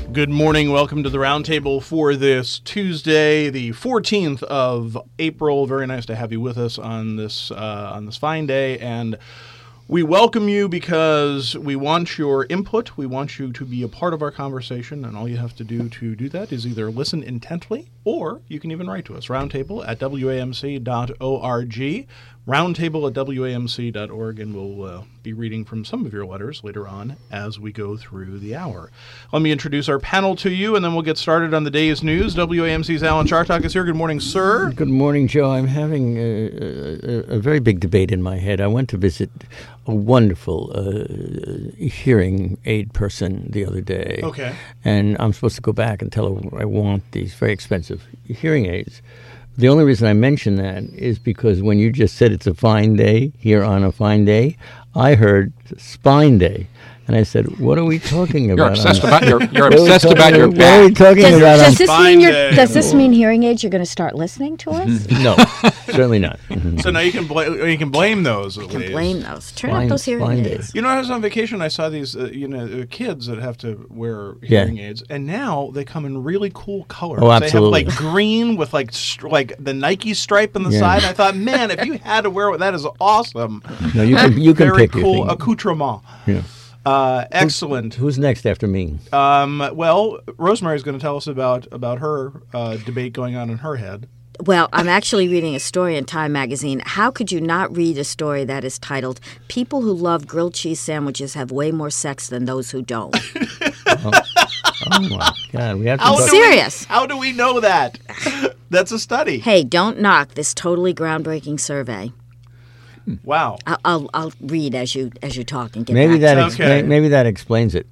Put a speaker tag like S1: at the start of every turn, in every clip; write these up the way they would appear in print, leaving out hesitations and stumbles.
S1: Good morning. Welcome to the Roundtable for this Tuesday, the 14th of April. Very nice to have you with us on this fine day, and we welcome you because we want your input. We want you to be a part of our conversation, and all you have to do that is either listen intently, or you can even write to us. Roundtable@wamc.org. Roundtable@wamc.org, and we'll be reading from some of your letters later on as we go through the hour. Let me introduce our panel to you, and then we'll get started on the day's news. WAMC's Alan Chartock is here. Good morning, sir.
S2: Good morning, Joe. I'm having a very big debate in my head. I went to visit a wonderful hearing aid person the other day.
S1: Okay.
S2: And I'm supposed to go back and tell her I want these very expensive hearing aids. The only reason I mention that is because when you just said it's a fine day, here on a fine day, I heard Spine Day. And I said, what are we talking about?
S3: You're obsessed about your back.
S2: What are we talking about on
S4: Spine Day? Does this mean hearing aids you're going to start listening to us?
S2: No, certainly not.
S1: So now you can blame those.
S4: You can blame those. Turn up those hearing aids.
S1: You know, I was on vacation. I saw these, kids that have to wear hearing aids, and now they come in really cool colors.
S2: Oh, absolutely.
S1: They have green with like the Nike stripe on the side. I thought, man, if you had to wear it, that is awesome.
S2: No, you can
S1: very
S2: pick
S1: cool
S2: your thing.
S1: accoutrement.
S2: Yeah.
S1: Excellent.
S2: Who's next after me?
S1: Well, Rosemary's going to tell us about her debate going on in her head.
S4: Well, I'm actually reading a story in Time magazine. How could you not read a story that is titled, "People Who Love Grilled Cheese Sandwiches Have Way More Sex Than Those Who Don't"?
S2: Oh my God. We have to
S4: I'm serious.
S1: How do we know that? That's a study.
S4: Hey, don't knock this totally groundbreaking survey.
S1: Wow.
S4: I'll read as you talk and get
S2: maybe
S4: back
S2: that maybe that explains it.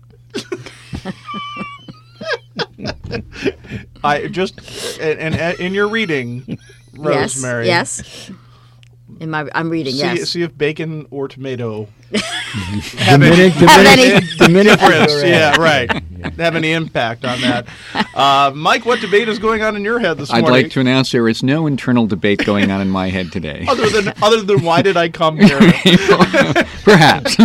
S1: I just in your reading, Rosemary.
S4: Yes. I'm reading.
S1: See if bacon or tomato
S2: have any
S1: difference. Yeah, right. Have any impact on that? Mike, what debate is going on in your head this morning?
S3: I'd like to announce there is no internal debate going on in my head today.
S1: other than why did I come here?
S3: Perhaps.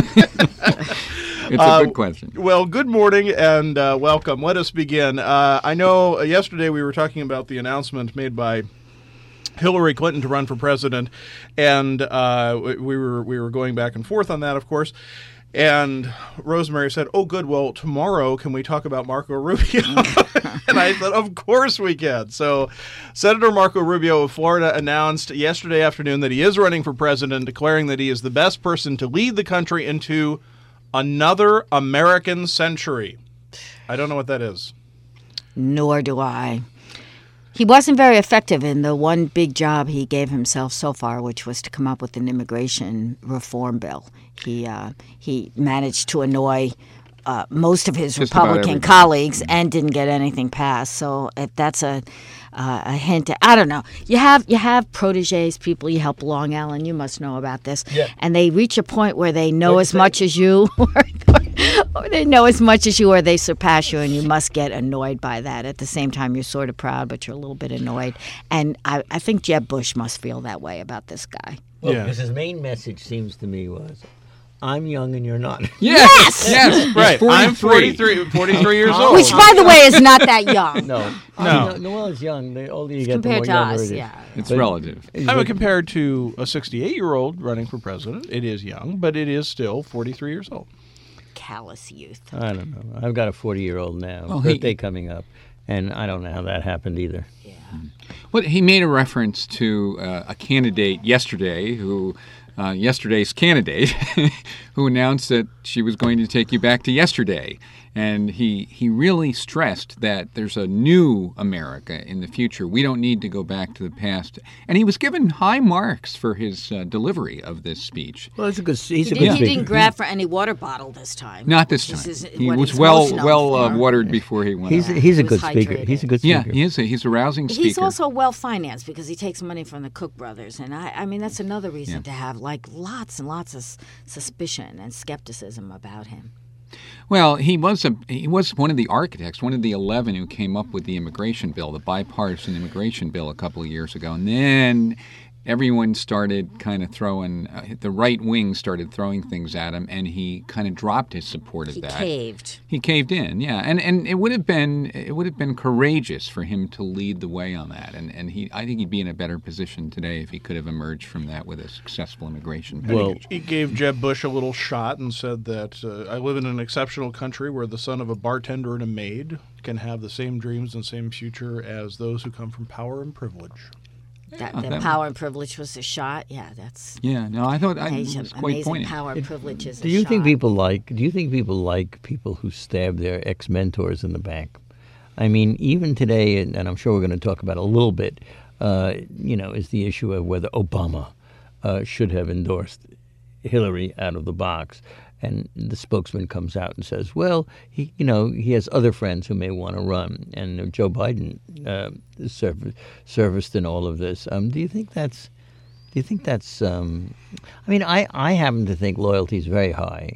S3: It's a good question.
S1: Well, good morning and welcome. Let us begin. I know yesterday we were talking about the announcement made by Hillary Clinton to run for president, and we were going back and forth on that, of course. And Rosemary said, "Oh, good. Well, tomorrow can we talk about Marco Rubio?" And I said, "Of course we can." So, Senator Marco Rubio of Florida announced yesterday afternoon that he is running for president, declaring that he is the best person to lead the country into another American century. I don't know what that is.
S4: Nor do I. He wasn't very effective in the one big job he gave himself so far, which was to come up with an immigration reform bill. He managed to annoy most of his Republican colleagues and didn't get anything passed. So if that's a hint, I don't know. You have protégés, people you help along, Alan. You must know about this. Yeah. And they reach a point where they know as much as you, or they know as much as you, or they surpass you, and you must get annoyed by that. At the same time, you're sort of proud, but you're a little bit annoyed. And I think Jeb Bush must feel that way about this guy.
S2: Well, because his main message seems to me was, I'm young and you're not.
S4: Yes!
S1: Right. I'm 43 years old.
S4: Which, by the way, is not that young.
S2: No. Noel is young. The older you get,
S4: compared
S2: the more
S4: to
S2: younger
S4: us,
S2: it is.
S4: yeah.
S3: It's relative.
S1: I mean, compared to a 68-year-old running for president, it is young, but it is still 43 years old.
S4: Callous youth.
S2: I don't know. I've got a 40-year-old now. Birthday coming up, and I don't know how that happened either.
S4: Yeah.
S3: Well, he made a reference to a candidate yesterday yesterday's candidate who announced that she was going to take you back to yesterday. And he really stressed that there's a new America in the future. We don't need to go back to the past. And he was given high marks for his delivery of this speech.
S2: Well, he's a good speaker.
S4: He didn't grab for any water bottle this time.
S3: Not this time. He was well watered before he went out.
S2: He's a good speaker. He's a good speaker.
S3: Yeah, he is. He's a rousing speaker.
S4: He's also well-financed because he takes money from the Koch brothers. And I mean, that's another reason to have lots and lots of suspicion and skepticism about him.
S3: Well, he was one of the architects, one of the 11 who came up with the immigration bill, the bipartisan immigration bill a couple of years ago. And then everyone started kind of throwing, the right wing started throwing things at him, and he kind of dropped his support of that. He caved in, yeah. And it would have been courageous for him to lead the way on that. And I think he'd be in a better position today if he could have emerged from that with a successful immigration package.
S1: Well, he gave Jeb Bush a little shot and said that I live in an exceptional country where the son of a bartender and a maid can have the same dreams and same future as those who come from power and privilege.
S4: That power and privilege was a shot. Yeah, that's.
S3: Yeah, no, I thought it was quite poignant.
S4: Power and privilege is a shot.
S2: Do you think people like people who stab their ex-mentors in the back? I mean, even today, and I'm sure we're going to talk about it a little bit, is the issue of whether Obama should have endorsed Hillary out of the box. And the spokesman comes out and says, well, he has other friends who may want to run. And Joe Biden serviced in all of this. Do you think that's I mean, I happen to think loyalty is very high.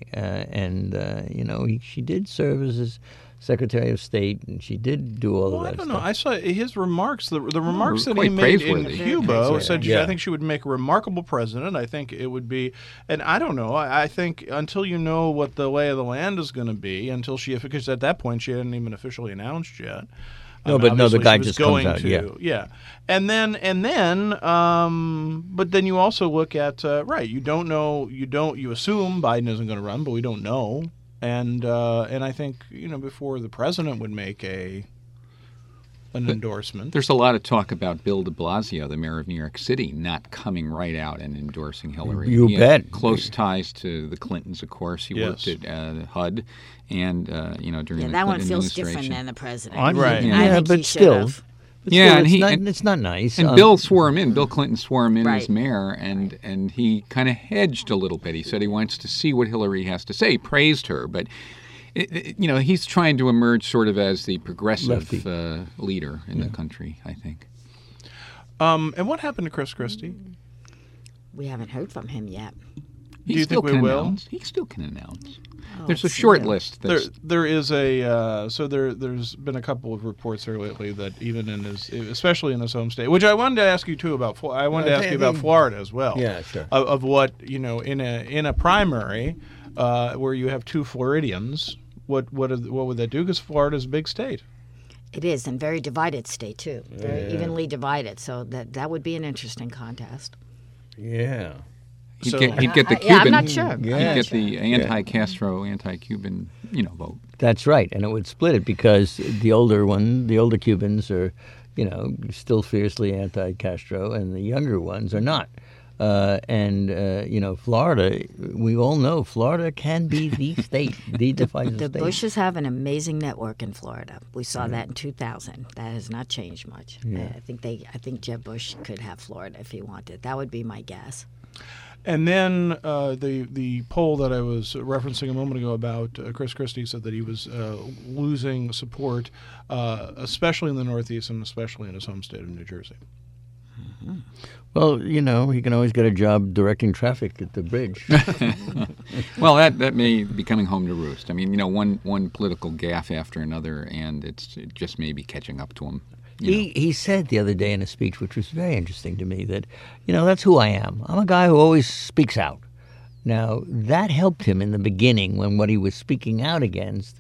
S2: She did serve as his Secretary of State, and she did do all of that
S1: I don't
S2: stuff.
S1: know. I saw his remarks, the remarks that he made in Cuba said I think she would make a remarkable president. I think it would be, and I don't know, I think until you know what the lay of the land is going to be, because at that point she hadn't even officially announced yet.
S2: The guy just comes out,
S1: yeah. And then, but then you also look at, you don't know, you assume Biden isn't going to run, but we don't know. And I think, before the president would make an endorsement.
S3: There's a lot of talk about Bill de Blasio, the mayor of New York City, not coming right out and endorsing Hillary.
S2: You bet.
S3: Close ties to the Clintons, of course. He worked at HUD and, during the Clinton administration.
S4: That one feels different than the president.
S1: Right.
S4: I think
S2: but
S4: he
S2: still. It's not nice.
S3: And Bill swore him in. Bill Clinton swore him in as mayor, and he kind of hedged a little bit. He said he wants to see what Hillary has to say. He praised her, but he's trying to emerge sort of as the progressive leader in the country, I think.
S1: And what happened to Chris Christie?
S4: We haven't heard from him yet.
S1: Do you think we will?
S3: He still can announce. There's a short list.
S1: There is there's been a couple of reports here lately that even especially in his home state, which I wanted to ask you too about. I wanted to ask you about Florida as well.
S2: Yeah, sure.
S1: Of what in a primary where you have two Floridians, what would that do? Because Florida is a big state.
S4: It is, and very divided state too, very evenly divided. So that would be an interesting contest.
S2: Yeah.
S3: He'd get the Cuban.
S4: I'm not sure.
S3: He'd get the anti-Castro, anti-Cuban, vote.
S2: That's right, and it would split it because the older Cubans are, still fiercely anti-Castro, and the younger ones are not. Florida, we all know Florida can be the state, the defining state.
S4: The Bushes have an amazing network in Florida. We saw that in 2000. That has not changed much. Yeah. I think Jeb Bush could have Florida if he wanted. That would be my guess.
S1: And then the poll that I was referencing a moment ago about Chris Christie said that he was losing support, especially in the Northeast and especially in his home state of New Jersey.
S2: Mm-hmm. Well, he can always get a job directing traffic at the bridge.
S3: Well, that may be coming home to roost. I mean, one political gaffe after another, and it just may be catching up to him.
S2: He said the other day in a speech, which was very interesting to me, that, that's who I am. I'm a guy who always speaks out. Now, that helped him in the beginning when what he was speaking out against,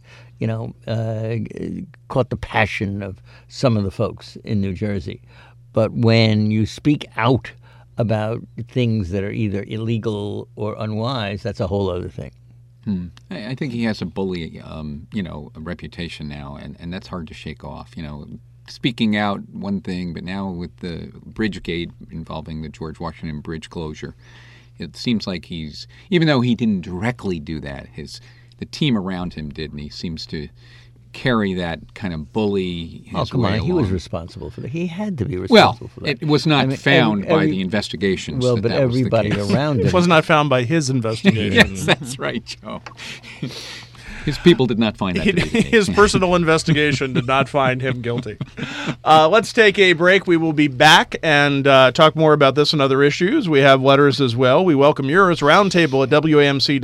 S2: caught the passion of some of the folks in New Jersey. But when you speak out about things that are either illegal or unwise, that's a whole other thing.
S3: I think he has a bully, a reputation now, and that's hard to shake off, Speaking out, one thing, but now with the Bridgegate involving the George Washington Bridge closure, it seems like even though he didn't directly do that, the team around him did, and he seems to carry that kind of bully his way along.
S2: He was responsible for that. He had to be responsible for that.
S3: It was not found by the investigations.
S2: Well, but everybody around him.
S1: It was not found by his investigation.
S3: Yes, that's right, Joe. His people did not find that to be the case.
S1: His personal investigation did not find him guilty. Let's take a break. We will be back and talk more about this and other issues. We have letters as well. We welcome yours. Roundtable at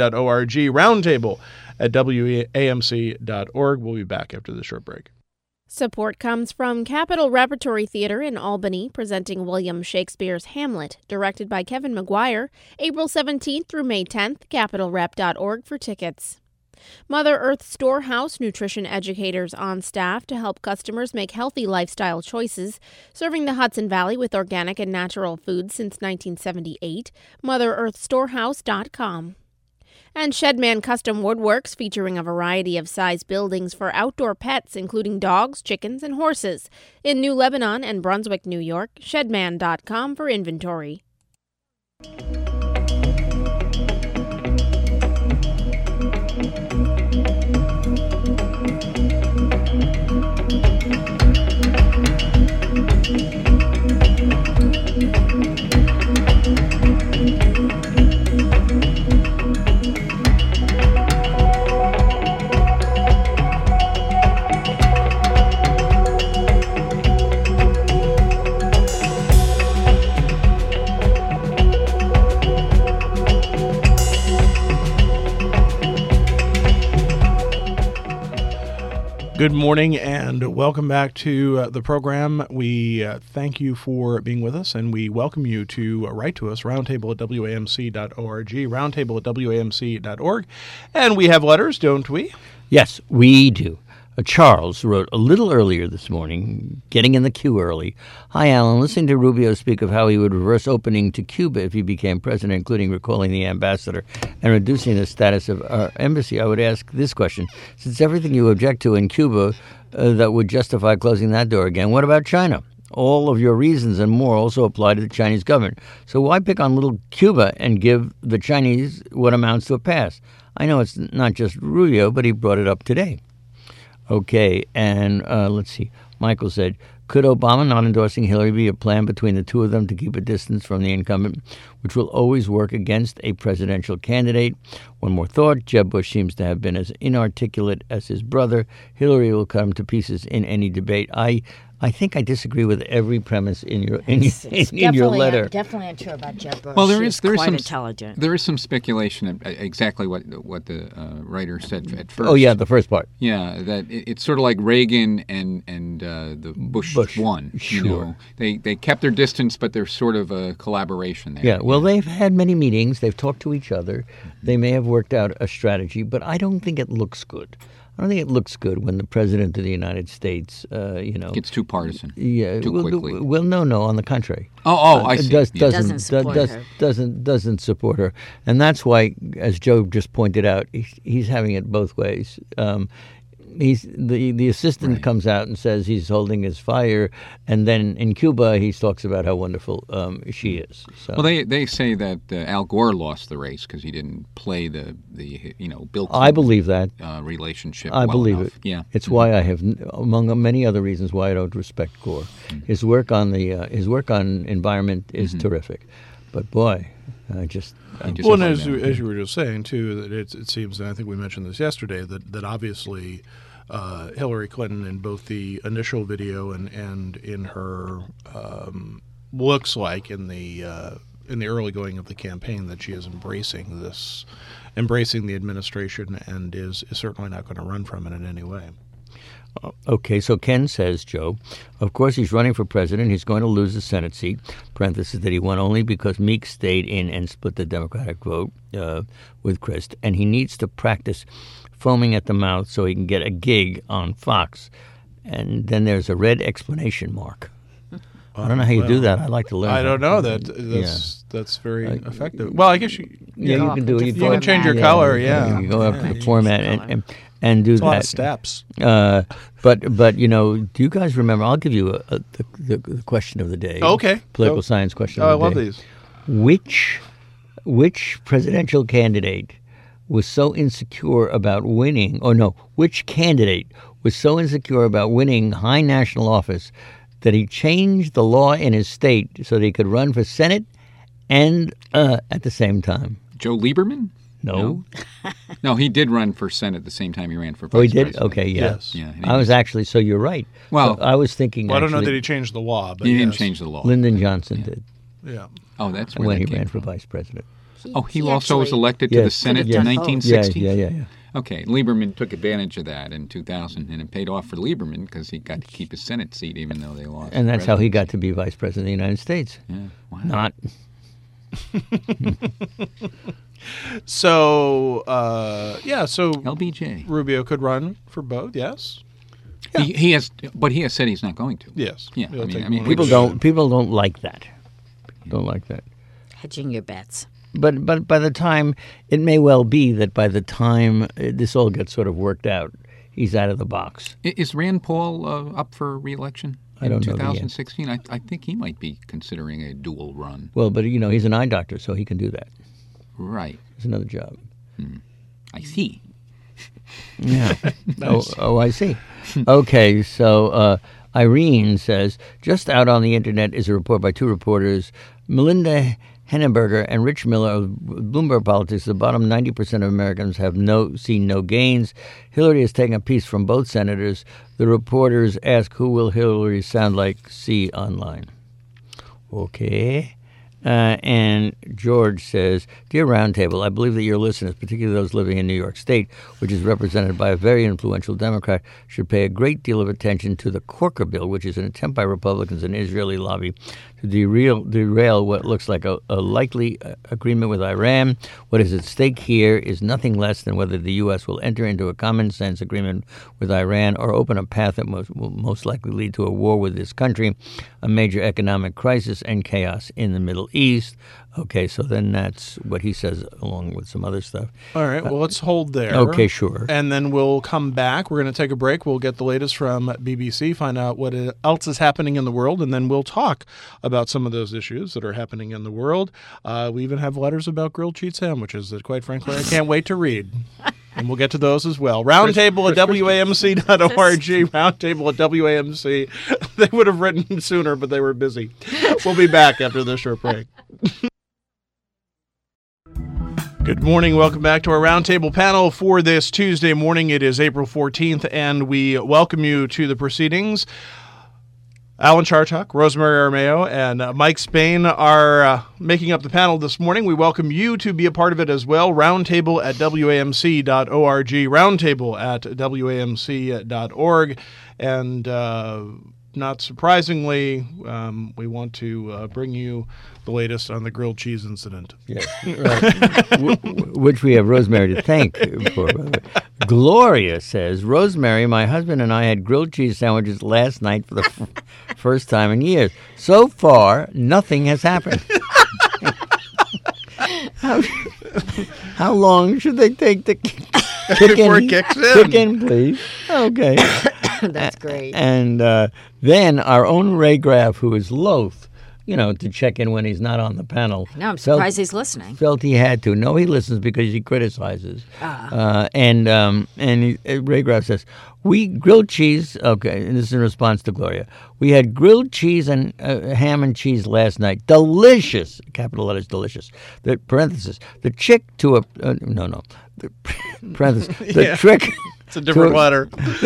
S1: WAMC.org. Roundtable at WAMC.org. We'll be back after this short break.
S5: Support comes from Capitol Repertory Theater in Albany, presenting William Shakespeare's Hamlet, directed by Kevin McGuire, April 17th through May 10th, capitolrep.org for tickets. Mother Earth Storehouse nutrition educators on staff to help customers make healthy lifestyle choices, serving the Hudson Valley with organic and natural foods since 1978. MotherEarthStorehouse.com. And Shedman Custom Woodworks, featuring a variety of size buildings for outdoor pets, including dogs, chickens, and horses. In New Lebanon and Brunswick, New York, Shedman.com for inventory.
S1: Good morning and welcome back to the program. We thank you for being with us, and we welcome you to write to us, roundtable@wamc.org, roundtable@wamc.org. And we have letters, don't we?
S2: Yes, we do. Charles wrote a little earlier this morning, getting in the queue early. Hi, Alan. Listening to Rubio speak of how he would reverse opening to Cuba if he became president, including recalling the ambassador and reducing the status of our embassy, I would ask this question. Since everything you object to in Cuba that would justify closing that door again, what about China? All of your reasons and more also apply to the Chinese government. So why pick on little Cuba and give the Chinese what amounts to a pass? I know it's not just Rubio, but he brought it up today. Okay, and let's see. Michael said, could Obama not endorsing Hillary be a plan between the two of them to keep a distance from the incumbent, which will always work against a presidential candidate? One more thought. Jeb Bush seems to have been as inarticulate as his brother. Hillary will come to pieces in any debate. I think I disagree with every premise in your letter.
S4: Definitely untrue about Jeb Bush.
S3: Well, there is
S4: quite
S3: some
S4: intelligent.
S3: There is some speculation exactly what the writer said at first.
S2: Oh yeah, the first part.
S3: Yeah, that it's sort of like Reagan and the Bush one.
S2: Sure.
S3: You know, they kept their distance, but there's sort of a collaboration there.
S2: Yeah. Well, they've had many meetings. They've talked to each other. They may have worked out a strategy, but I don't think it looks good. I don't think it looks good when the president of the United States,
S3: gets too partisan.
S2: Yeah,
S3: too quickly.
S2: Well, no. On the contrary.
S3: I see.
S2: Doesn't support her, and that's why, as Joe just pointed out, he's having it both ways. He's the assistant
S3: Right.
S2: comes out and says he's holding his fire, and then in Cuba he talks about how wonderful she is. So.
S3: Well, they say that Al Gore lost the race because he didn't play the Bill Clinton
S2: I believe that.
S3: relationship.
S2: I
S3: well
S2: believe
S3: enough.
S2: it.
S3: Yeah,
S2: It's why I have, among many other reasons, why I don't respect Gore. His work on environment is terrific, but boy, I just.
S1: Well, and as you were just saying, too, that it seems, and I think we mentioned this yesterday, that obviously Hillary Clinton, in both the initial video and in her looks like in the early going of the campaign, that she is embracing the administration and is certainly not going to run from it in any way.
S2: Okay, so Ken says, Joe, of course he's running for president. He's going to lose the Senate seat, parenthesis, that he won only because Meek stayed in and split the Democratic vote with Crist, and he needs to practice foaming at the mouth so he can get a gig on Fox. And then there's a red exclamation mark. I don't know how you do that. I'd like to learn.
S1: I don't know. That's very effective. Well, I guess you
S2: can do it.
S1: You can change your color. Yeah,
S2: you go up to the format and do
S6: It's
S2: that.
S6: a lot of steps.
S2: But do you guys remember? I'll give you the question of the day.
S1: Okay.
S2: Political science question.
S1: I
S2: of the
S1: love
S2: day.
S1: these.
S2: Which presidential candidate was so insecure about winning? Or no, which candidate was so insecure about winning high national office that he changed the law in his state so that he could run for Senate and at the same time?
S3: Joe Lieberman?
S2: No.
S3: No, he did run for Senate at the same time he ran for vice
S2: Oh, he did?
S3: president.
S2: Okay, yeah.
S1: Yes.
S3: Yeah,
S2: I was actually, so you're right.
S3: Well,
S2: So I was thinking
S1: Well, I don't know
S2: actually,
S1: that he changed the law, but
S3: he didn't
S1: yes.
S3: change the law.
S2: Lyndon Johnson did
S1: Yeah.
S3: Oh, that's where
S2: when
S3: that
S2: he
S3: came
S2: ran for
S3: from.
S2: vice president.
S3: He also was elected to the Senate in 1960?
S2: Yeah.
S3: Okay, Lieberman took advantage of that in 2000, and it paid off for Lieberman because he got to keep his Senate seat even though they lost.
S2: And that's how he got to be Vice President of the United States.
S3: Yeah, wow.
S2: Not.
S1: So, so
S3: LBJ.
S1: Rubio could run for both, yes?
S3: He has said he's not going to.
S1: Yes.
S3: Yeah, I mean
S2: People don't like that. Don't like that.
S4: Hedging your bets.
S2: But by the time, it may well be that by the time this all gets sort of worked out, he's out of the box.
S3: Is Rand Paul up for re-election
S2: I don't
S3: in
S2: know
S3: 2016? I think he might be considering a dual run.
S2: Well, but he's an eye doctor, so he can do that.
S3: Right.
S2: It's another job.
S3: I see.
S2: Yeah.
S1: Nice.
S2: Oh, I see. Okay, so Irene says, just out on the internet is a report by two reporters, Melinda Henneberger and Rich Miller of Bloomberg Politics. The bottom 90% of Americans have seen no gains. Hillary has taken a piece from both senators. The reporters ask, who will Hillary sound like? See online. Okay. And George says, Dear Roundtable, I believe that your listeners, particularly those living in New York State, which is represented by a very influential Democrat, should pay a great deal of attention to the Corker Bill, which is an attempt by Republicans and Israeli lobby to derail what looks like a likely agreement with Iran. What is at stake here is nothing less than whether the U.S. will enter into a common-sense agreement with Iran or open a path that will most likely lead to a war with this country, a major economic crisis, and chaos in the Middle East. Okay, so then that's what he says along with some other stuff.
S1: All right, well, let's hold there.
S2: Okay, sure.
S1: And then we'll come back. We're going to take a break. We'll get the latest from BBC, find out what else is happening in the world, and then we'll talk about some of those issues that are happening in the world. We even have letters about grilled cheese sandwiches that, quite frankly, I can't wait to read. And we'll get to those as well. Roundtable at WAMC.org. Roundtable at WAMC. They would have written sooner, but they were busy. We'll be back after this short break. Good morning. Welcome back to our Roundtable panel for this Tuesday morning. It is April 14th, and we welcome you to the proceedings. Alan Chartok, Rosemary Armao, and Mike Spain are making up the panel this morning. We welcome you to be a part of it as well. Roundtable at WAMC.org. Roundtable at WAMC.org. And not surprisingly, we want to bring you the latest on the grilled cheese incident.
S2: Yes, right. Which we have Rosemary to thank for. Gloria says, Rosemary, my husband and I had grilled cheese sandwiches last night for the first time in years. So far, nothing has happened. How long should they take to kick
S1: Before it kicks in?
S2: Kick in, please. Okay.
S4: That's great.
S2: And then our own Ray Graff, who is loath, to check in when he's not on the panel.
S4: No, I'm surprised he's listening.
S2: Felt he had to. No, he listens because he criticizes. Ray Graff says, we grilled cheese. Okay, and this is in response to Gloria. We had grilled cheese and ham and cheese last night. Delicious. Capital letters, delicious. The parenthesis. The trick to a The parenthesis. The trick.
S1: It's a different letter.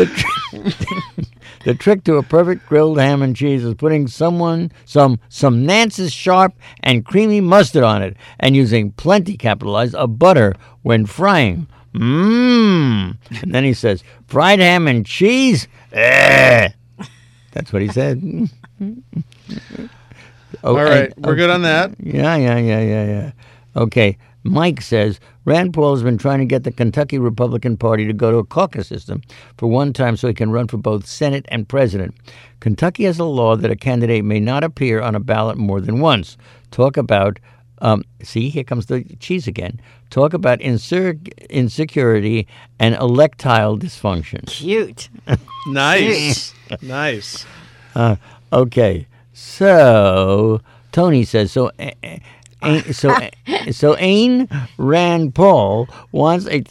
S2: The trick to a perfect grilled ham and cheese is putting some Nance's sharp and creamy mustard on it and using plenty, capitalized, of butter when frying. And then he says, fried ham and cheese? That's what he said.
S1: All right. We're good on that.
S2: Yeah. Okay. Mike says, Rand Paul has been trying to get the Kentucky Republican Party to go to a caucus system for one time so he can run for both Senate and president. Kentucky has a law that a candidate may not appear on a ballot more than once. Talk about, see, here comes the cheese again. Talk about insecurity and electile dysfunction.
S4: Cute.
S1: Nice. Nice.
S2: Okay. So, Tony says, So Ayn Rand Paul wants to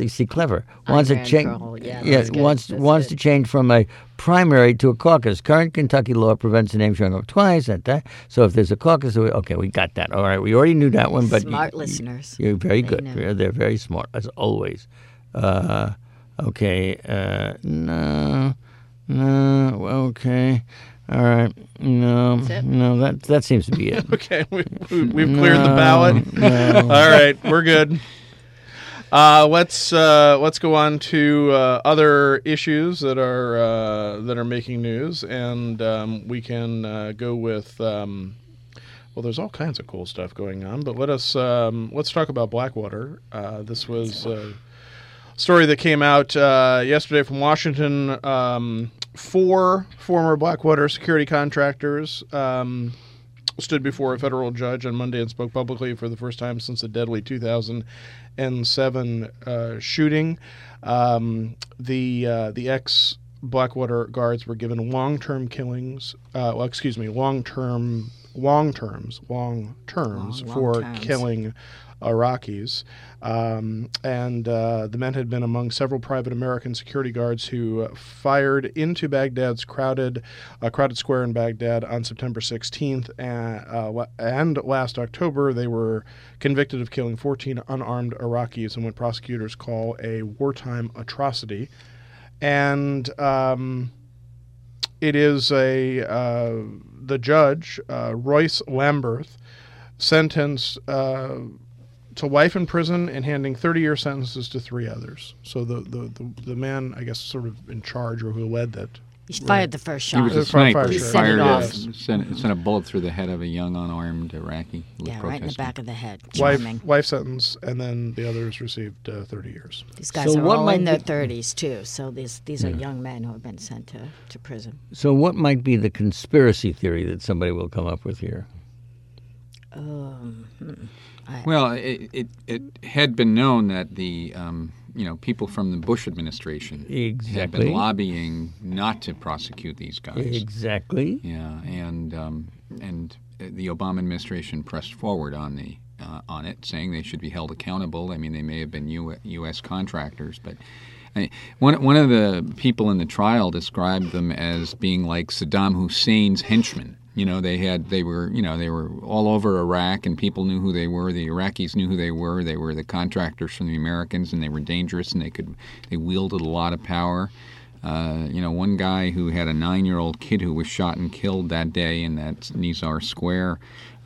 S2: change from a primary to a caucus. Current Kentucky law prevents a name showing up twice at that. So if there's a caucus, okay, we got that. All right, we already knew that one, but
S4: smart listeners.
S2: You're very good. They're very smart as always. Okay, no. Okay. All right. No,
S4: That's it?
S2: no, that seems to be it.
S1: Okay, we've cleared the ballot.
S2: No.
S1: All right, we're good. Let's go on to other issues that are making news, and we can go with. Well, there's all kinds of cool stuff going on, but let's talk about Blackwater. This was a story that came out yesterday from Washington. 4 former Blackwater security contractors stood before a federal judge on Monday and spoke publicly for the first time since the deadly 2007 shooting. The ex-Blackwater guards were given long-term for killing Iraqis. And the men had been among several private American security guards who fired into Baghdad's crowded square in Baghdad on September 16th. And last October, they were convicted of killing 14 unarmed Iraqis in what prosecutors call a wartime atrocity. And it is the judge, Royce Lamberth, sentenced to life in prison and handing 30-year sentences to 3 others. So the man, I guess, sort of in charge or who led that.
S4: He fired the first shot.
S3: He was a sniper.
S4: He
S3: He
S4: set it
S3: fired
S4: off.
S3: sent a bullet through the head of a young unarmed Iraqi who was
S4: Yeah, right in the
S3: protesting.
S4: back of the head. Charming.
S1: Life sentence, and then the others received 30 years.
S4: These guys
S2: So
S4: are
S2: what
S4: all
S2: might
S4: in their
S2: be-
S4: 30s, too. So these are young men who have been sent to prison.
S2: So what might be the conspiracy theory that somebody will come up with here?
S3: Well, it had been known that the people from the Bush administration had
S2: Exactly.
S3: been lobbying not to prosecute these guys.
S2: Exactly.
S3: Yeah, and the Obama administration pressed forward on it, saying they should be held accountable. I mean, they may have been U.S. contractors, but one of the people in the trial described them as being like Saddam Hussein's henchmen. You know, they were all over Iraq, and people knew who they were. The Iraqis knew who they were. They were the contractors from the Americans, and they were dangerous, and they wielded a lot of power. One guy who had a 9-year-old kid who was shot and killed that day in that Nizar Square,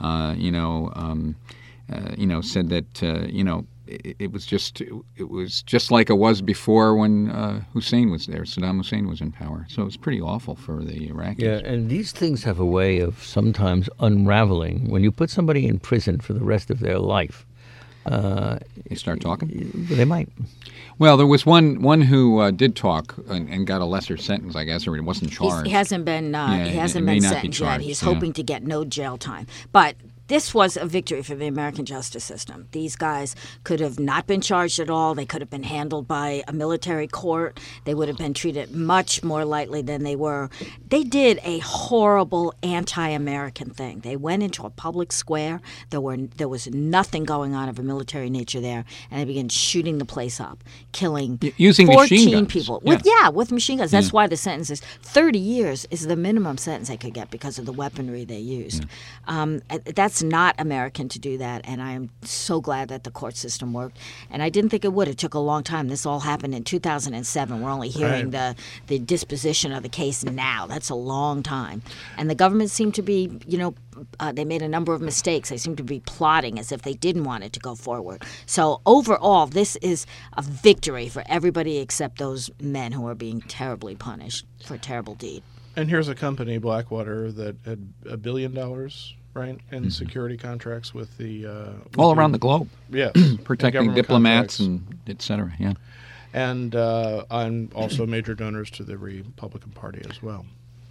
S3: said that it was just like it was before when Hussein was there. Saddam Hussein was in power, so it was pretty awful for the Iraqis.
S2: Yeah, and these things have a way of sometimes unraveling. When you put somebody in prison for the rest of their life,
S3: They start talking.
S2: they might.
S3: Well, there was one who did talk and got a lesser sentence, I guess, or he wasn't charged.
S4: He hasn't been
S3: it may
S4: been
S3: not be
S4: sentenced yet.
S3: charged,
S4: He's
S3: yeah.
S4: hoping to get no jail time. But this was a victory for the American justice system. These guys could have not been charged at all. They could have been handled by a military court. They would have been treated much more lightly than they were. They did a horrible anti-American thing. They went into a public square. There was nothing going on of a military nature there, and they began shooting the place up, killing
S3: Using
S4: 14
S3: machine guns.
S4: people.
S3: Yeah.
S4: With machine guns. That's why the sentence is 30 years is the minimum sentence they could get because of the weaponry they used. That's not American to do that, and I am so glad that the court system worked. And I didn't think it would. It took a long time. This all happened in 2007. We're only hearing the disposition of the case now. That's a long time. And the government seemed to be, they made a number of mistakes. They seemed to be plotting as if they didn't want it to go forward. So overall, this is a victory for everybody except those men who are being terribly punished for a terrible deed.
S1: And here's a company, Blackwater, that had $1 billion, right, in security contracts with the
S3: all around the globe,
S1: yes,
S3: protecting
S1: government
S3: diplomats
S1: contracts.
S3: and et cetera. Yeah.
S1: And I'm also major donors to the Republican Party as well.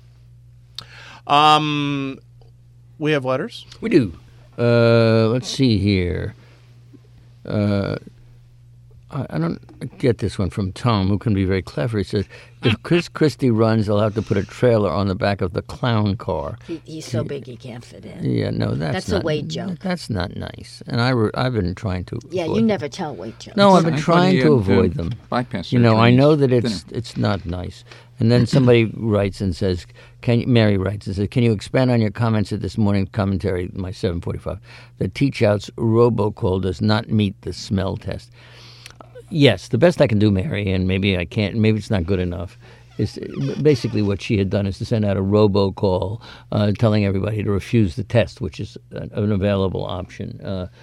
S1: We have letters.
S2: We do. Let's see here. I don't get this one from Tom, who can be very clever. He says, if Chris Christie runs, they'll have to put a trailer on the back of the clown car.
S4: He's so big he can't fit in.
S2: Yeah, no,
S4: That's
S2: not,
S4: a Wade joke.
S2: That's not nice. And I've been trying to
S4: Yeah,
S2: avoid
S4: you
S2: them.
S4: never tell weight jokes.
S2: No, I've been
S3: I thought
S2: trying
S3: he
S2: to
S3: had,
S2: avoid them.
S3: bypass
S2: You know, I
S3: surgery.
S2: know that
S3: Dinner.
S2: it's not nice. And then somebody writes and says, Mary writes and says, can you expand on your comments at this morning's commentary, my 745, that Teach Out's robocall does not meet the smell test? Yes, the best I can do, Mary, and maybe I can't, maybe it's not good enough, basically what she had done is to send out a robocall telling everybody to refuse the test, which is an available option.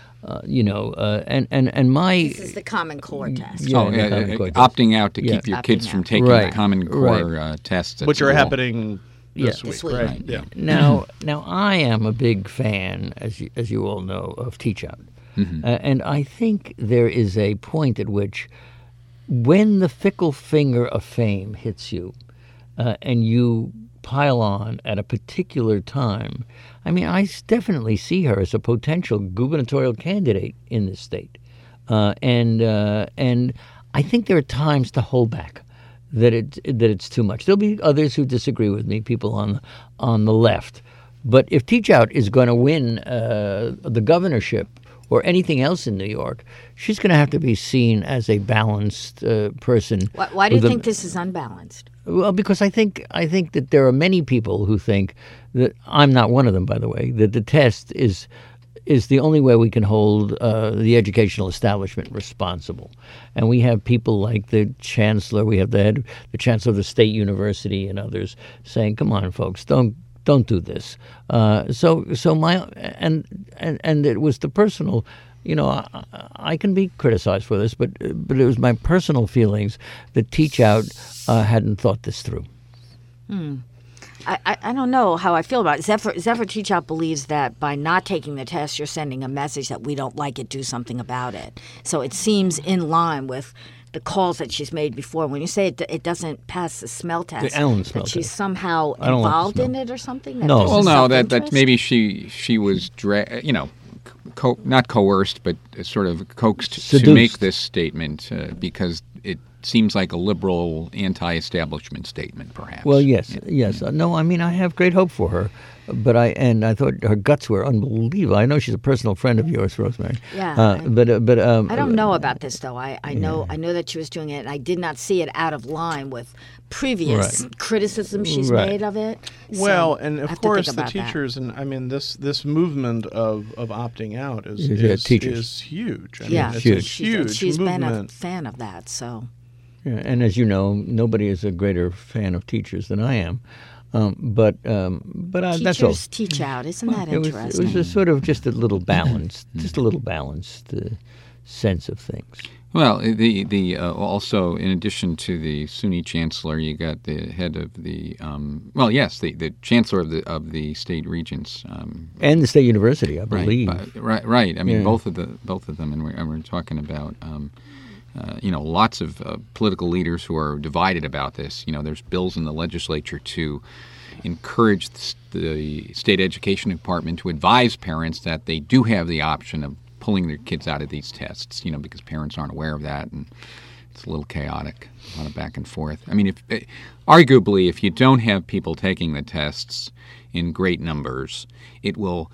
S2: And my
S4: This is the Common Core test.
S2: Common Core test.
S3: Opting out to keep your kids from taking the Common Core tests,
S1: which are happening this week, right?
S2: Right. Yeah. Now I am a big fan, as you all know, of Teach Out, and I think there is a point at which, when the fickle finger of fame hits you, and you pile on at a particular time, I mean, I definitely see her as a potential gubernatorial candidate in this state, and I think there are times to hold back. That it's too much. There'll be others who disagree with me, people on the left. But if Teach Out is going to win the governorship or anything else in New York, she's going to have to be seen as a balanced person.
S4: Why do you think this is unbalanced?
S2: Well, because I think that there are many people who think that, I'm not one of them, by the way, that the test is the only way we can hold the educational establishment responsible. And we have people like the chancellor, we have the chancellor of the state university and others saying, come on, folks, don't do this. So my and it was the personal, I can be criticized for this, but it was my personal feelings that Teach Out hadn't thought this through.
S4: I don't know how I feel about it. Zephyr Teach Out believes that by not taking the test, you're sending a message that we don't like it, do something about it. So it seems in line with the calls that she's made before. When you say it doesn't pass the smell test,
S2: the Allen smell
S4: that she's
S2: test.
S4: Somehow involved in it or something?
S2: No.
S3: Well, no, that maybe she was, not coerced, but sort of coaxed
S2: Seduced.
S3: to make this statement because it seems like a liberal anti-establishment statement, perhaps.
S2: Well, yes. No, I mean, I have great hope for her, but I thought her guts were unbelievable. I know she's a personal friend of yours, Rosemary.
S4: Yeah.
S2: But
S4: I don't know about this though. I know that she was doing it, and I did not see it out of line with previous criticism she's made of it.
S1: Well,
S4: So
S1: and
S4: I
S1: of
S4: have to
S1: course
S4: think
S1: the
S4: about that.
S1: teachers, and I mean this movement of opting out is huge. I mean, it's a huge
S4: she's
S1: movement.
S4: been a fan of that. So.
S2: Yeah, and as you know, nobody is a greater fan of teachers than I am. But that's all.
S4: Teachers Teach Out, isn't that
S2: It
S4: interesting?
S2: was just a little balanced, sense of things.
S3: Well, the also in addition to the SUNY chancellor, you got the head of the the chancellor of the state regents
S2: And the state university, I believe.
S3: Right. I mean, both of them, and we're talking about. Lots of political leaders who are divided about this. There's bills in the legislature to encourage the state education department to advise parents that they do have the option of pulling their kids out of these tests, because parents aren't aware of that, and it's a little chaotic, a lot of back and forth. I mean, arguably, if you don't have people taking the tests in great numbers, it will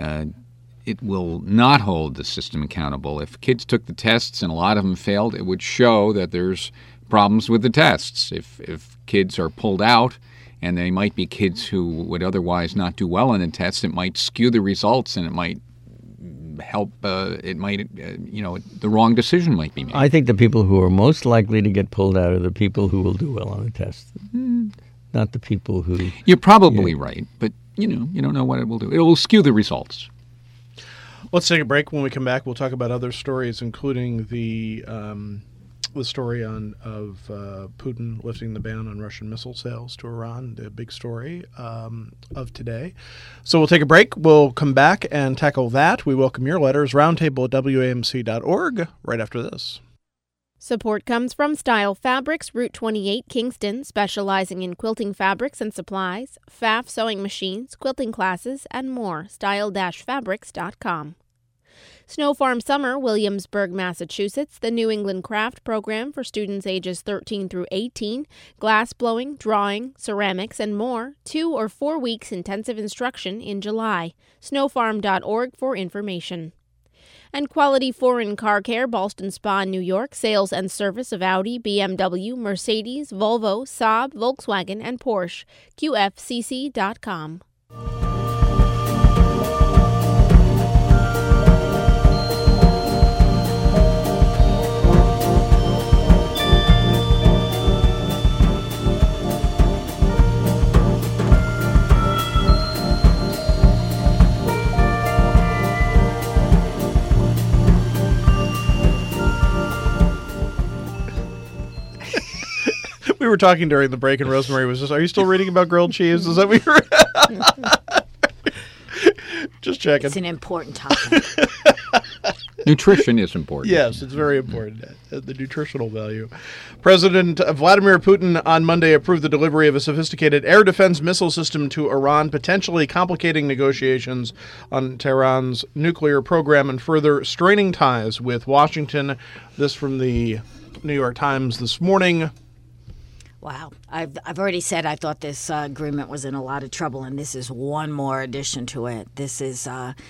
S3: not hold the system accountable. If kids took the tests and a lot of them failed, it would show that there's problems with the tests. If kids are pulled out, and they might be kids who would otherwise not do well on the tests, it might skew the results, and it might help. The wrong decision might be made.
S2: I think the people who are most likely to get pulled out are the people who will do well on the test, not the people who.
S3: You're probably right, but you don't know what it will do. It will skew the results.
S1: Let's take a break. When we come back, we'll talk about other stories, including the story of Putin lifting the ban on Russian missile sales to Iran, the big story of today. So we'll take a break. We'll come back and tackle that. We welcome your letters, roundtable at WAMC.org, right after this.
S5: Support comes from Style Fabrics, Route 28, Kingston, specializing in quilting fabrics and supplies, Pfaff sewing machines, quilting classes, and more. Style-fabrics.com. Snow Farm Summer, Williamsburg, Massachusetts, the New England Craft Program for students ages 13 through 18, glass blowing, drawing, ceramics, and more. 2 or 4 weeks intensive instruction in July. Snowfarm.org for information. And Quality Foreign Car Care, Ballston Spa, New York, sales and service of Audi, BMW, Mercedes, Volvo, Saab, Volkswagen, and Porsche. QFCC.com.
S1: were talking during the break, and Rosemary was just, "Are you still reading about grilled cheese? Is that what you were?" Just checking.
S4: It's an important topic.
S3: Nutrition is important.
S1: Yes, it's very important, the nutritional value. President Vladimir Putin on Monday approved the delivery of a sophisticated air defense missile system to Iran, potentially complicating negotiations on Tehran's nuclear program and further straining ties with Washington. This from the New York Times this morning.
S4: Wow. I've already said I thought this agreement was in a lot of trouble, and this is one more addition to it. This is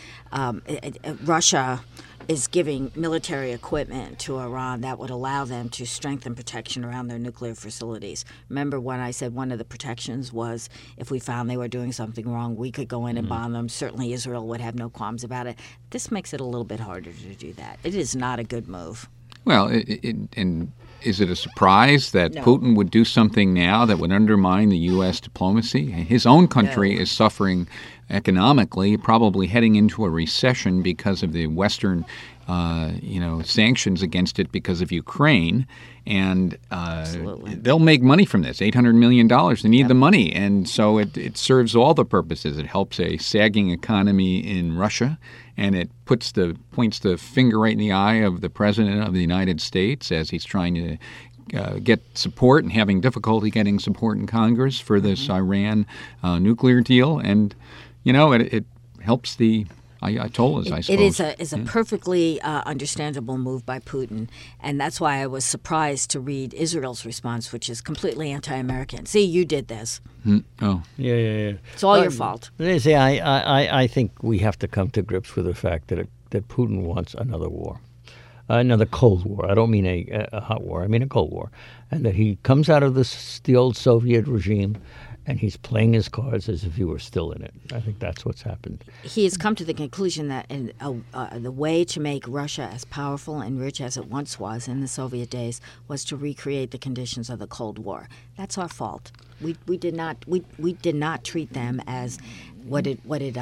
S4: Russia is giving military equipment to Iran that would allow them to strengthen protection around their nuclear facilities. Remember when I said one of the protections was if we found they were doing something wrong, we could go in and bomb them. Certainly Israel would have no qualms about it. This makes it a little bit harder to do that. It is not a good move.
S3: Well, and is it a surprise that
S4: No.
S3: Putin would do something now that would undermine the U.S. diplomacy? His own country is suffering economically, probably heading into a recession because of the Western, sanctions against it because of Ukraine. And they'll make money from this, $800 million. They need the money. And so it serves all the purposes. It helps a sagging economy in Russia, and it points the finger right in the eye of the President of the United States as he's trying to get support and having difficulty getting support in Congress for this Iran nuclear deal. And, it helps the Ayatollahs, I suppose.
S4: It is a perfectly understandable move by Putin, and that's why I was surprised to read Israel's response, which is completely anti-American. See, you did this.
S3: Oh.
S2: Yeah.
S4: It's all your fault.
S2: They say I think we have to come to grips with the fact that Putin wants another war, another Cold War. I don't mean a hot war. I mean a Cold War, and that he comes out of the old Soviet regime, and he's playing his cards as if he were still in it. I think that's what's happened.
S4: He has come to the conclusion that the way to make Russia as powerful and rich as it once was in the Soviet days was to recreate the conditions of the Cold War. That's our fault. We did not treat them as what did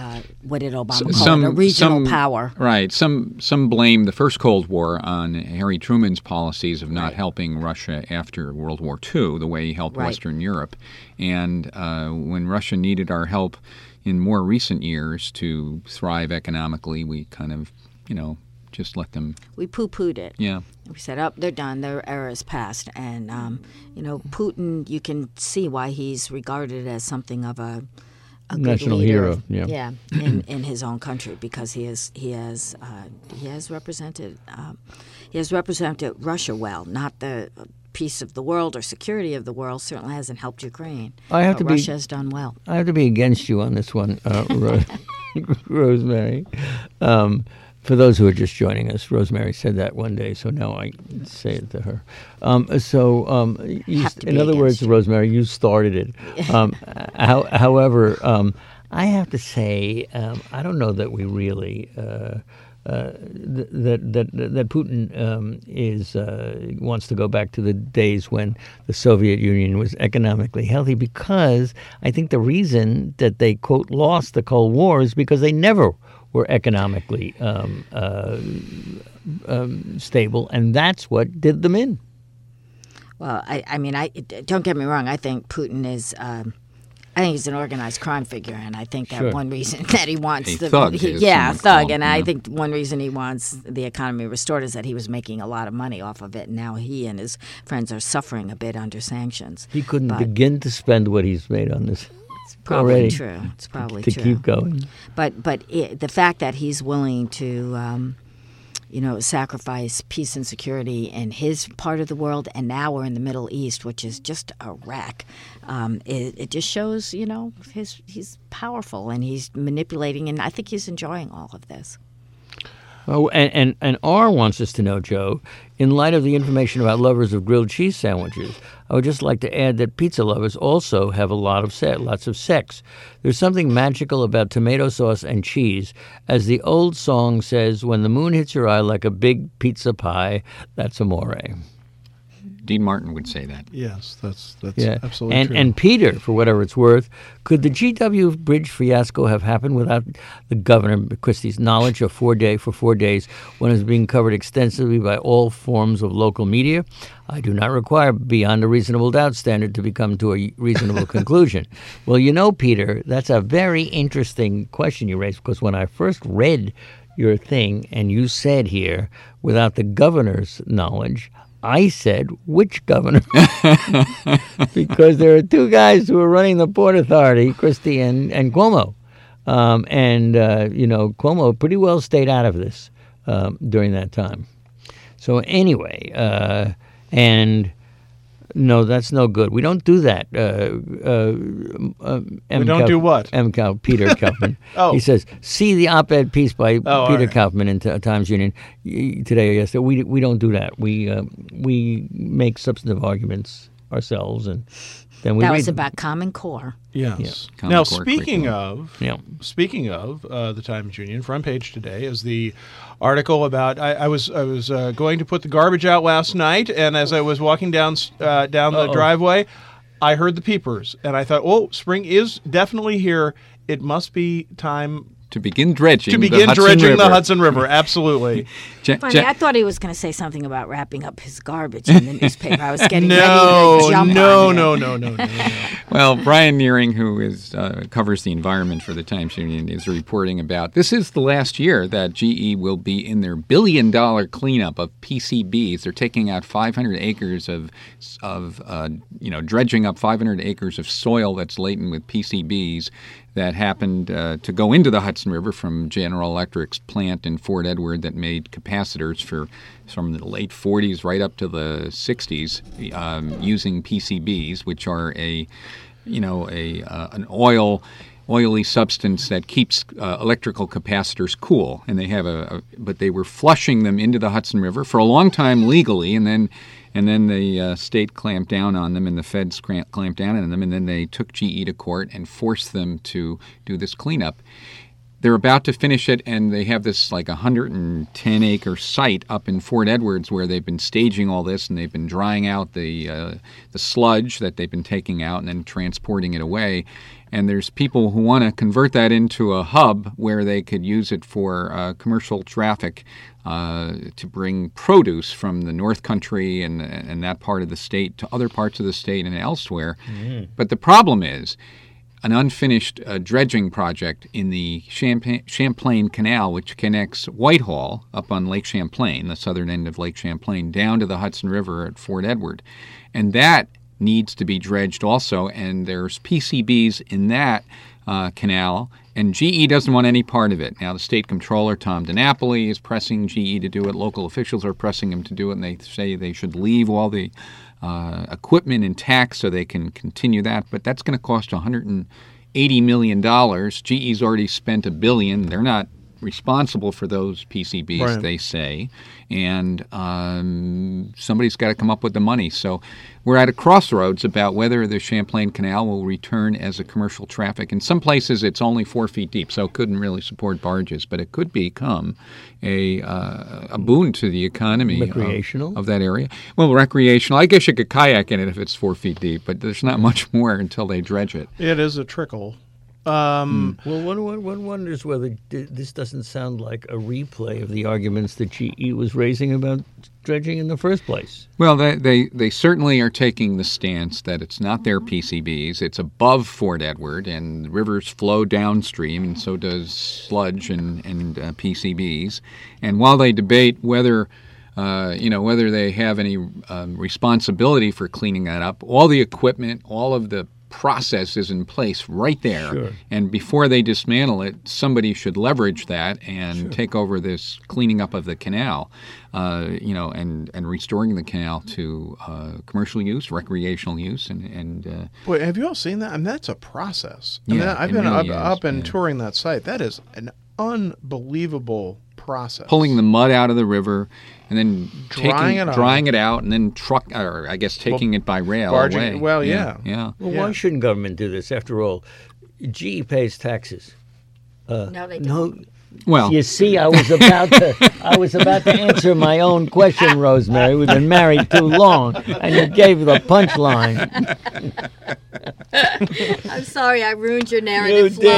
S4: Obama call it, a regional power.
S3: Right. Some blame the first Cold War on Harry Truman's policies of not helping Russia after World War II, the way he helped Western Europe. And when Russia needed our help in more recent years to thrive economically, we kind of, just let them.
S4: We poo-pooed it.
S3: Yeah.
S4: We said, they're done. Their era is past. And, Putin, you can see why he's regarded as something of a good
S2: national
S4: leader.
S2: hero. Yeah.
S4: In his own country, because he has represented Russia well, not the peace of the world or security of the world. Certainly hasn't helped Ukraine. Russia has done well.
S2: I have to be against you on this one, Rosemary. For those who are just joining us, Rosemary said that one day, so now I say it to her. In other words, Rosemary, you started it. However, I have to say, I don't know that we really that Putin wants to go back to the days when the Soviet Union was economically healthy, because I think the reason that they, quote, lost the Cold War is because they never were economically stable, and that's what did them in.
S4: Well, I don't get me wrong. I think Putin is. I think he's an organized crime figure, and I think that one reason that he wants
S3: thug.
S4: And I think one reason he wants the economy restored is that he was making a lot of money off of it, and now he and his friends are suffering a bit under sanctions.
S2: He couldn't begin to spend what he's made on this.
S4: It's probably
S2: already
S4: true. It's probably
S2: to
S4: true.
S2: keep going.
S4: But the fact that he's willing to sacrifice peace and security in his part of the world, and now we're in the Middle East, which is just a wreck. It just shows, he's powerful and he's manipulating, and I think he's enjoying all of this.
S2: Oh, and R wants us to know, Joe, in light of the information about lovers of grilled cheese sandwiches, I would just like to add that pizza lovers also have lots of sex. There's something magical about tomato sauce and cheese. As the old song says, when the moon hits your eye like a big pizza pie, that's amore.
S3: Dean Martin would say that.
S1: Yes, that's
S2: Yeah,
S1: absolutely true.
S2: and Peter, for whatever it's worth, could the GW Bridge fiasco have happened without the Governor Christie's knowledge for 4 days when it was being covered extensively by all forms of local media? I do not require beyond a reasonable doubt standard to come to a reasonable conclusion. Well, Peter, that's a very interesting question you raised, because when I first read your thing and you said here, without the governor's knowledge, I said, which governor? Because there are two guys who are running the Port Authority, Christie and Cuomo. Cuomo pretty well stayed out of this during that time. So anyway, and no, that's no good. We don't do that.
S1: We don't do what?
S2: Peter Kaufman.
S1: Oh.
S2: He says, see the op-ed piece by Peter
S1: right.
S2: Kaufman in Times Union today or yesterday. We don't do that. We make substantive arguments ourselves, and then we
S4: That
S2: read
S4: was
S2: them.
S4: about Common Core.
S1: Yes.
S3: Common
S1: Now,
S3: Core
S1: speaking
S3: curriculum.
S1: of the Times Union front page today is the article about. I was going to put the garbage out last night, and as I was walking down the driveway, I heard the peepers, and I thought, "Oh, spring is definitely here. It must be time
S3: To begin dredging
S1: the
S3: River.
S1: Hudson River." Absolutely.
S4: Funny, I thought he was going to say something about wrapping up his garbage in the newspaper. I was getting ready to jump on it.
S1: No.
S3: Well, Brian Nearing, who covers the environment for the Times Union, is reporting about this is the last year that GE will be in their billion-dollar cleanup of PCBs. They're taking out 500 acres of dredging up 500 acres of soil that's laden with PCBs that happened to go into the Hudson River from General Electric's plant in Fort Edward that made capacitors from the late 40s right up to the 60s using PCBs, which are an oily substance that keeps electrical capacitors cool. And they have but they were flushing them into the Hudson River for a long time legally, and then the state clamped down on them, and the feds clamped down on them, and then they took GE to court and forced them to do this cleanup. They're about to finish it, and they have this like 110-acre site up in Fort Edwards where they've been staging all this, and they've been drying out the sludge that they've been taking out and then transporting it away. And there's people who want to convert that into a hub where they could use it for commercial traffic to bring produce from the North Country and that part of the state to other parts of the state and elsewhere. Mm. But the problem is an unfinished dredging project in the Champlain Canal, which connects Whitehall up on Lake Champlain, the southern end of Lake Champlain, down to the Hudson River at Fort Edward. And that needs to be dredged also, and there's PCBs in that canal, and GE doesn't want any part of it. Now, the state comptroller, Tom DiNapoli, is pressing GE to do it. Local officials are pressing him to do it, and they say they should leave all the equipment intact so they can continue that. But that's going to cost $180 million. GE's already spent $1 billion. They're not responsible for those PCBs, right, they say. And somebody's got to come up with the money. So we're at a crossroads about whether the Champlain Canal will return as a commercial traffic. In some places, it's only 4 feet deep, so it couldn't really support barges. But it could become a boon to the economy of that area. Well, recreational. I guess you could kayak in it if it's 4 feet deep, but there's not much more until they dredge it.
S1: It is a trickle.
S2: Well, one wonders whether this doesn't sound like a replay of the arguments that GE was raising about dredging in the first place.
S3: Well, they certainly are taking the stance that it's not their PCBs. It's above Fort Edward, and the rivers flow downstream, and so does sludge and PCBs. And while they debate whether they have any responsibility for cleaning that up, all the equipment, all of the process is in place right there.
S2: Sure.
S3: And before they dismantle it, somebody should leverage that and take over this cleaning up of the canal, and restoring the canal to commercial use, recreational use, and
S1: Boy, have you all seen that? I mean, that's a process. I've been up and touring that site. That is an unbelievable process.
S3: Pulling the mud out of the river and then drying it out, and then taking it by rail away.
S1: Well, yeah.
S2: Well, why shouldn't government do this? After all, GE pays taxes.
S4: No, they don't.
S3: Well,
S2: You see, I was about to answer my own question, Rosemary. We've been married too long, and you gave the punchline.
S4: I'm sorry, I ruined your narrative
S2: You did.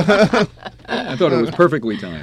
S3: I thought it was perfectly timed.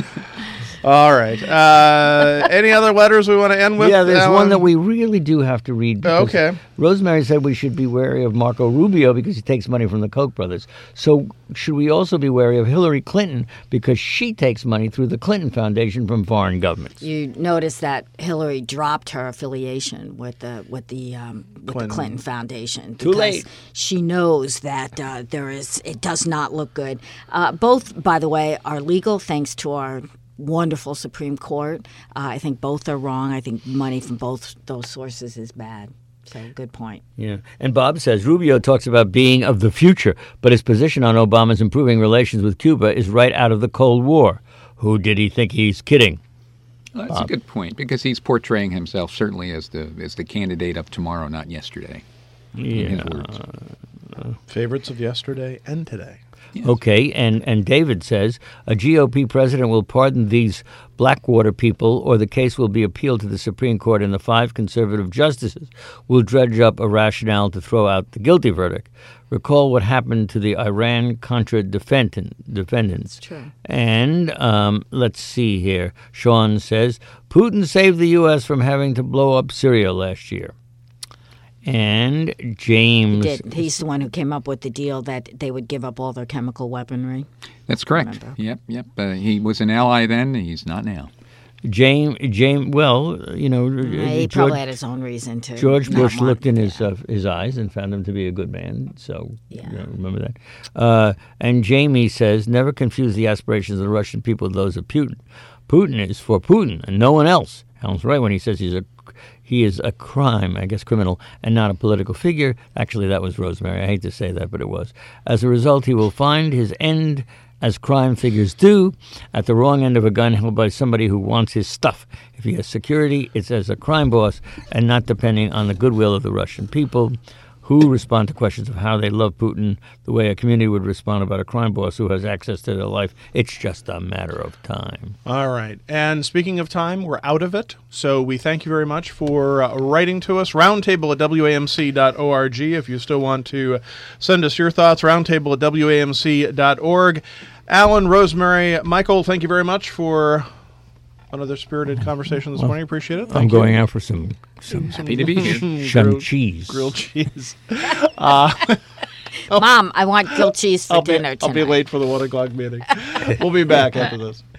S1: All right. Any other letters we want to end with?
S2: Yeah, there's
S1: Alan?
S2: one that we really do have to read. because
S1: Okay.
S2: Rosemary said we should be wary of Marco Rubio because he takes money from the Koch brothers. So should we also be wary of Hillary Clinton because she takes money through the Clinton Foundation from foreign governments?
S4: You notice that Hillary dropped her affiliation with the Clinton Foundation.
S2: Too
S4: because
S2: late.
S4: She knows that it does not look good. Both, by the way, are legal thanks to our wonderful Supreme Court. I think both are wrong. I think money from both those sources is bad. So good point.
S2: Yeah. And Bob says Rubio talks about being of the future, but his position on Obama's improving relations with Cuba is right out of the Cold War. Who did he think he's kidding?
S3: Well, that's a good point because he's portraying himself certainly as the candidate of tomorrow, not yesterday. In his words.
S1: Favorites of yesterday and today.
S3: Yes.
S2: Okay, and David says a GOP president will pardon these Blackwater people or the case will be appealed to the Supreme Court and the 5 conservative justices will dredge up a rationale to throw out the guilty verdict. Recall what happened to the Iran-Contra defendants.
S4: Sure.
S2: And let's see here. Sean says, Putin saved the U.S. from having to blow up Syria last year. And James...
S4: He's the one who came up with the deal that they would give up all their chemical weaponry.
S3: That's correct.
S4: Remember.
S3: Yep. He was an ally then. He's not now.
S2: James, well, you know...
S4: He probably had his own reason to.
S2: George
S4: not
S2: Bush
S4: want-
S2: looked in
S4: yeah.
S2: his eyes and found him to be a good man. So,
S4: Yeah.
S2: remember that. And Jamie says, never confuse the aspirations of the Russian people with those of Putin. Putin is for Putin and no one else. Alan's right when he says he is a criminal, and not a political figure. Actually, that was Rosemary. I hate to say that, but it was. As a result, he will find his end, as crime figures do, at the wrong end of a gun held by somebody who wants his stuff. If he has security, it's as a crime boss and not depending on the goodwill of the Russian people, who respond to questions of how they love Putin the way a community would respond about a crime boss who has access to their life. It's just a matter of time.
S1: All right. And speaking of time, we're out of it. So we thank you very much for writing to us. Roundtable at WAMC.org. If you still want to send us your thoughts, roundtable at WAMC.org. Alan, Rosemary, Michael, thank you very much for another spirited conversation this morning. Appreciate it.
S2: I'm
S1: Thank you.
S2: going out for some
S3: Happy to be here.
S2: some cheese.
S1: Grilled cheese.
S4: Mom, I want grilled cheese for dinner tonight.
S1: I'll be late for the 1 o'clock meeting. We'll be back after this.